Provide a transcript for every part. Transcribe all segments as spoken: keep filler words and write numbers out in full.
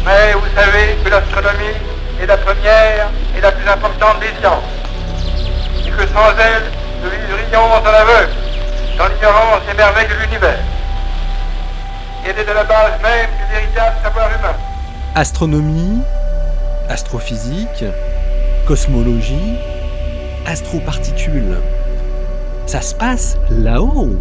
Mais vous savez que l'astronomie est la première et la plus importante des sciences. Et que sans elle, nous vivrions en aveugle, dans l'ignorance des merveilles de l'univers. Et elle est de la base même du véritable savoir humain. Astronomie, astrophysique, cosmologie, astroparticules. Ça se passe là-haut.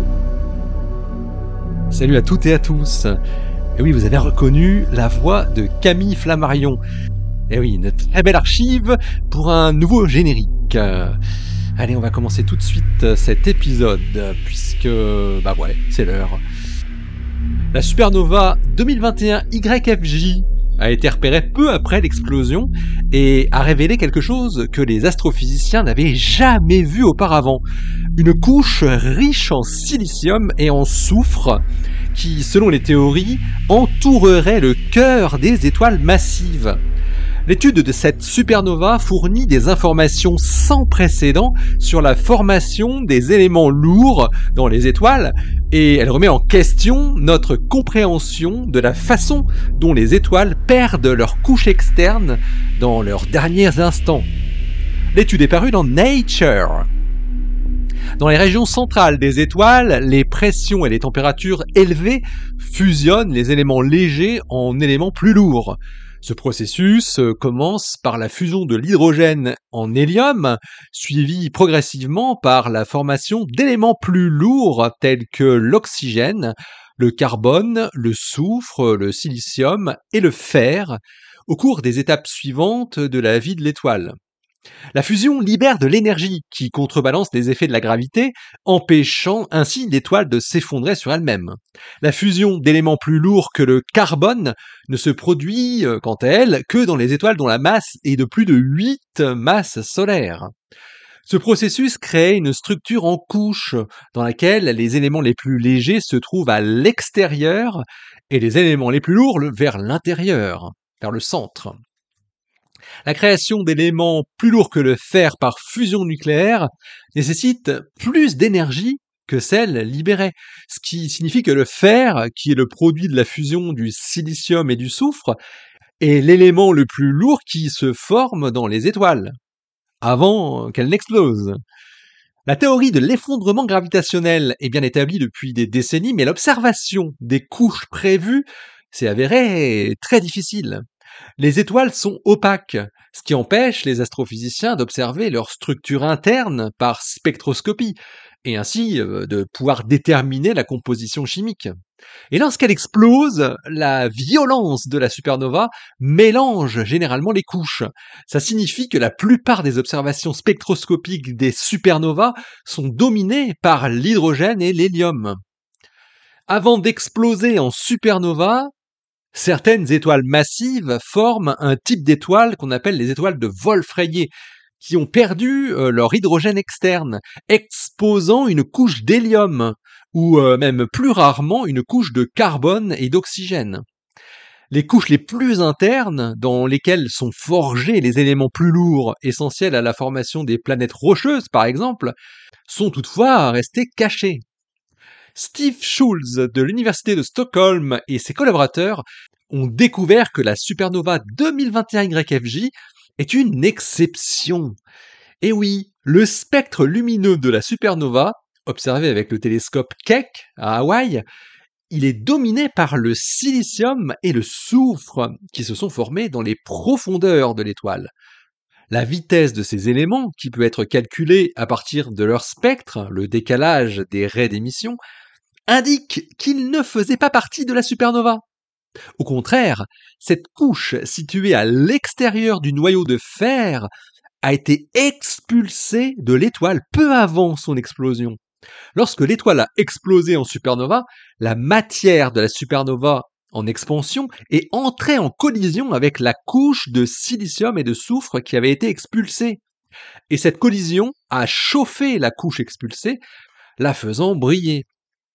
Salut à toutes et à tous. Et oui, vous avez reconnu la voix de Camille Flammarion. Et oui, une très belle archive pour un nouveau générique. Allez, on va commencer tout de suite cet épisode, puisque, bah ouais, c'est l'heure. La supernova deux mille vingt et un Y F J a été repérée peu après l'explosion et a révélé quelque chose que les astrophysiciens n'avaient jamais vu auparavant. Une couche riche en silicium et en soufre qui, selon les théories, entourerait le cœur des étoiles massives. L'étude de cette supernova fournit des informations sans précédent sur la formation des éléments lourds dans les étoiles et elle remet en question notre compréhension de la façon dont les étoiles perdent leur couche externe dans leurs derniers instants. L'étude est parue dans Nature. Dans les régions centrales des étoiles, les pressions et les températures élevées fusionnent les éléments légers en éléments plus lourds. Ce processus commence par la fusion de l'hydrogène en hélium, suivi progressivement par la formation d'éléments plus lourds tels que l'oxygène, le carbone, le soufre, le silicium et le fer, au cours des étapes suivantes de la vie de l'étoile. La fusion libère de l'énergie qui contrebalance les effets de la gravité, empêchant ainsi l'étoile de s'effondrer sur elle-même. La fusion d'éléments plus lourds que le carbone ne se produit, quant à elle, que dans les étoiles dont la masse est de plus de huit masses solaires. Ce processus crée une structure en couche dans laquelle les éléments les plus légers se trouvent à l'extérieur et les éléments les plus lourds vers l'intérieur, vers le centre. La création d'éléments plus lourds que le fer par fusion nucléaire nécessite plus d'énergie que celle libérée, ce qui signifie que le fer, qui est le produit de la fusion du silicium et du soufre, est l'élément le plus lourd qui se forme dans les étoiles, avant qu'elles n'explosent. La théorie de l'effondrement gravitationnel est bien établie depuis des décennies, mais l'observation des couches prévues s'est avérée très difficile. Les étoiles sont opaques, ce qui empêche les astrophysiciens d'observer leur structure interne par spectroscopie, et ainsi euh, de pouvoir déterminer la composition chimique. Et lorsqu'elle explose, la violence de la supernova mélange généralement les couches. Ça signifie que la plupart des observations spectroscopiques des supernovas sont dominées par l'hydrogène et l'hélium. Avant d'exploser en supernova, certaines étoiles massives forment un type d'étoiles qu'on appelle les étoiles de vol frayé, qui ont perdu euh, leur hydrogène externe, exposant une couche d'hélium, ou euh, même plus rarement une couche de carbone et d'oxygène. Les couches les plus internes, dans lesquelles sont forgés les éléments plus lourds, essentiels à la formation des planètes rocheuses par exemple, sont toutefois restées cachées. Steve Schultz de l'université de Stockholm et ses collaborateurs ont découvert que la supernova deux mille vingt et un Y F J est une exception. Et oui, le spectre lumineux de la supernova, observé avec le télescope Keck à Hawaï, il est dominé par le silicium et le soufre qui se sont formés dans les profondeurs de l'étoile. La vitesse de ces éléments, qui peut être calculée à partir de leur spectre, le décalage des raies d'émission, indique qu'ils ne faisaient pas partie de la supernova. Au contraire, cette couche située à l'extérieur du noyau de fer a été expulsée de l'étoile peu avant son explosion. Lorsque l'étoile a explosé en supernova, la matière de la supernova en expansion est entrée en collision avec la couche de silicium et de soufre qui avait été expulsée. Et cette collision a chauffé la couche expulsée, la faisant briller.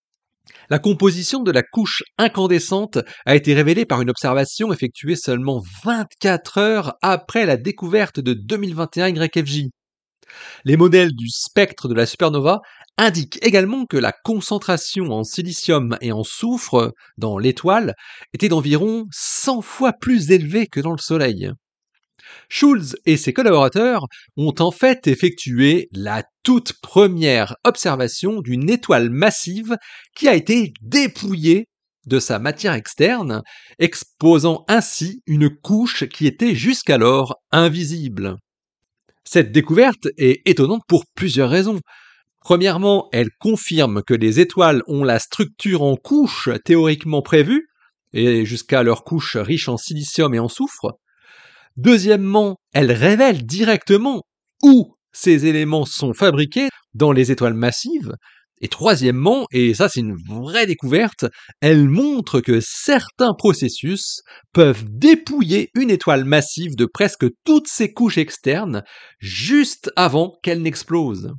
La composition de la couche incandescente a été révélée par une observation effectuée seulement vingt-quatre heures après la découverte de deux mille vingt et un Y F J. Les modèles du spectre de la supernova indique également que la concentration en silicium et en soufre dans l'étoile était d'environ cent fois plus élevée que dans le Soleil. Schulz et ses collaborateurs ont en fait effectué la toute première observation d'une étoile massive qui a été dépouillée de sa matière externe, exposant ainsi une couche qui était jusqu'alors invisible. Cette découverte est étonnante pour plusieurs raisons. Premièrement, elle confirme que les étoiles ont la structure en couche théoriquement prévue, et jusqu'à leur couche riche en silicium et en soufre. Deuxièmement, elle révèle directement où ces éléments sont fabriqués dans les étoiles massives. Et troisièmement, et ça c'est une vraie découverte, elle montre que certains processus peuvent dépouiller une étoile massive de presque toutes ses couches externes juste avant qu'elle n'explose.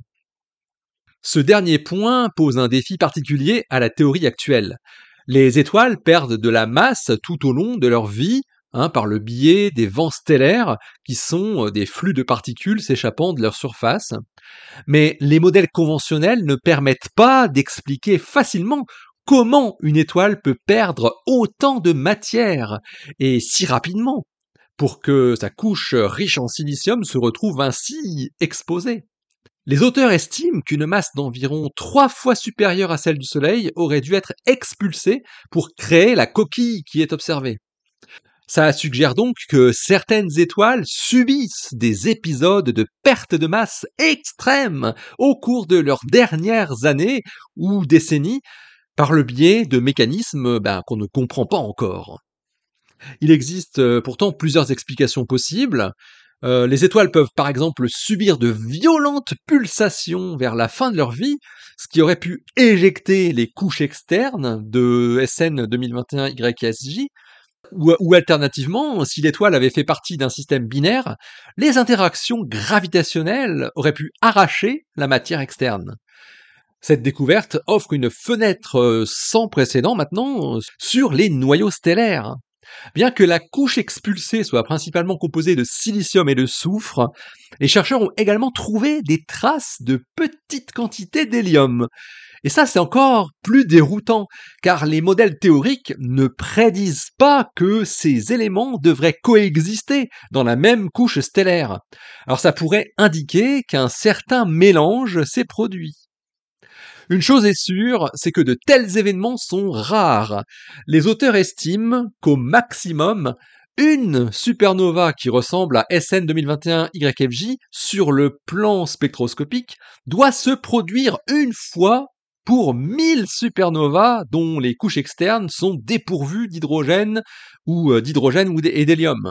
Ce dernier point pose un défi particulier à la théorie actuelle. Les étoiles perdent de la masse tout au long de leur vie, hein, par le biais des vents stellaires, qui sont des flux de particules s'échappant de leur surface. Mais les modèles conventionnels ne permettent pas d'expliquer facilement comment une étoile peut perdre autant de matière, et si rapidement, pour que sa couche riche en silicium se retrouve ainsi exposée. Les auteurs estiment qu'une masse d'environ trois fois supérieure à celle du Soleil aurait dû être expulsée pour créer la coquille qui est observée. Ça suggère donc que certaines étoiles subissent des épisodes de perte de masse extrême au cours de leurs dernières années ou décennies par le biais de mécanismes ben, qu'on ne comprend pas encore. Il existe pourtant plusieurs explications possibles. Euh, les étoiles peuvent par exemple subir de violentes pulsations vers la fin de leur vie, ce qui aurait pu éjecter les couches externes de S N deux mille vingt et un Y S J, ou, ou alternativement, si l'étoile avait fait partie d'un système binaire, les interactions gravitationnelles auraient pu arracher la matière externe. Cette découverte offre une fenêtre sans précédent maintenant sur les noyaux stellaires. Bien que la couche expulsée soit principalement composée de silicium et de soufre, les chercheurs ont également trouvé des traces de petites quantités d'hélium. Et ça, c'est encore plus déroutant, car les modèles théoriques ne prédisent pas que ces éléments devraient coexister dans la même couche stellaire. Alors ça pourrait indiquer qu'un certain mélange s'est produit. Une chose est sûre, c'est que de tels événements sont rares. Les auteurs estiment qu'au maximum, une supernova qui ressemble à S N deux mille vingt et un Y F J sur le plan spectroscopique doit se produire une fois pour mille supernovas dont les couches externes sont dépourvues d'hydrogène ou d'hydrogène et d'hélium.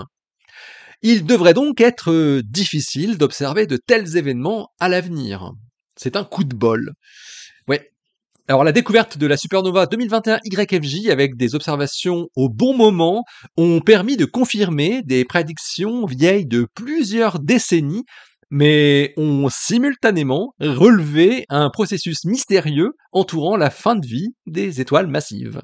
Il devrait donc être difficile d'observer de tels événements à l'avenir. C'est un coup de bol. Ouais. Alors la découverte de la supernova deux mille vingt et un Y F J avec des observations au bon moment ont permis de confirmer des prédictions vieilles de plusieurs décennies, mais ont simultanément relevé un processus mystérieux entourant la fin de vie des étoiles massives.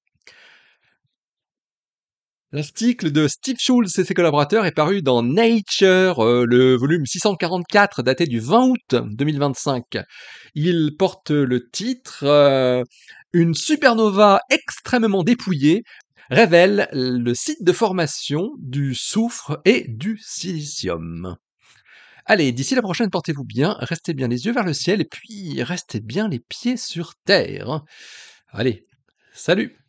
L'article de Steve Schulz et ses collaborateurs est paru dans Nature, euh, le volume six cent quarante-quatre, daté du vingt août deux mille vingt-cinq. Il porte le titre euh, « Une supernova extrêmement dépouillée révèle le site de formation du soufre et du silicium ». Allez, d'ici la prochaine, portez-vous bien, restez bien les yeux vers le ciel et puis restez bien les pieds sur terre. Allez, salut!